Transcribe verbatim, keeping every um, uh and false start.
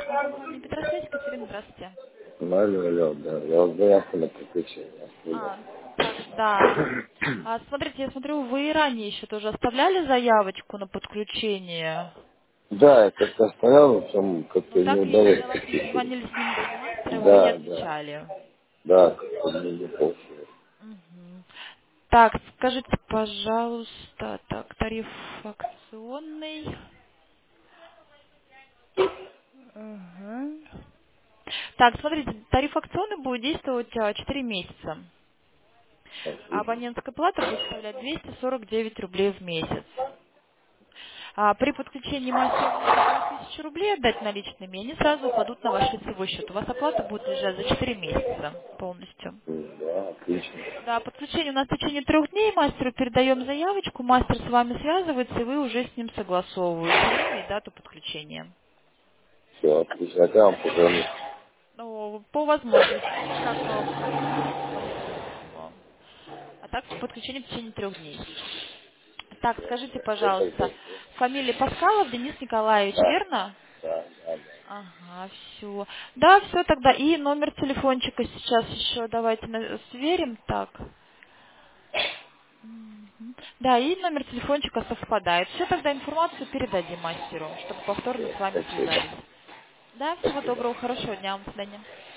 Оборудование Петросвязь, Екатерина, здравствуйте. Ну, алло, алло, да. Я вот заявку на приключение оставлял. А, так, да. А, смотрите, я смотрю, вы и ранее еще тоже оставляли заявочку на подключение. Да, я как-то оставлял, но потом Но как-то не так еще удалось. до вас не дозвонились ни мы, ни мастер, и вы не Да, да, отвечали. да, как-то не не получилось. Мгм. Так, скажите, пожалуйста, так, тариф акционный. Мгм. Так, смотрите, тариф акционный будет действовать а, четыре месяца. А Отлично. абонентская плата будет составлять двести сорок девять рублей в месяц. А при подключении мастера вы можете две тысячи рублей отдать наличными, и они сразу упадут на ваш лицевой счет. У вас оплата будет лежать за четыре месяца полностью. М, Да, отлично. Да, подключение у нас в течение трех дней, мастеру передаем заявочку, мастер с вами связывается, и вы уже с ним согласовываете время и дату подключения. Все, отлично. А я вам позвоню. Ну, по возможности, как э, вам удобнее всего. А так подключение в течение трех дней. Так, скажите, Все тогда. пожалуйста, фамилия Паскалов Денис Николаевич, Да, верно? да, да, да. Ага, все. Да, все тогда. И номер телефончика сейчас еще давайте на- сверим. Так. Мгм. Да, и номер телефончика совпадает. Все, тогда информацию передадим мастеру, чтобы повторно Все, с вами спасибо. связались. Да, всего Спасибо. доброго, хорошего дня вам, до свидания.